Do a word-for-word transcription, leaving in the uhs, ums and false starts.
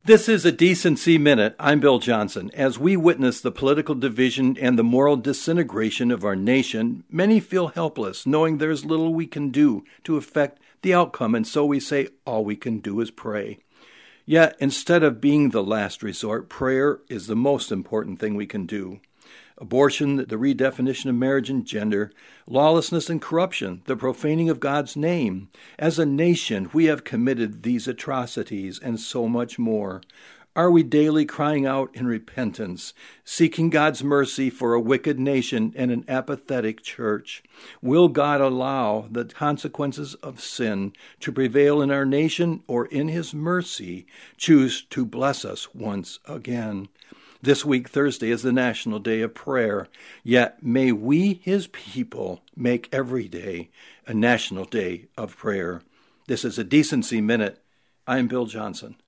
This is a Decency Minute. I'm Bill Johnson. As we witness the political division and the moral disintegration of our nation, many feel helpless, knowing there's little we can do to affect the outcome, and so we say all we can do is pray. Yet, instead of being the last resort, prayer is the most important thing we can do. Abortion, the redefinition of marriage and gender, lawlessness and corruption, the profaning of God's name. As a nation, we have committed these atrocities and so much more. Are we daily crying out in repentance, seeking God's mercy for a wicked nation and an apathetic church? Will God allow the consequences of sin to prevail in our nation, or in His mercy choose to bless us once again? This week, Thursday, is the National Day of Prayer, yet may we, His people, make every day a National Day of Prayer. This is a Decency Minute. I'm Bill Johnson.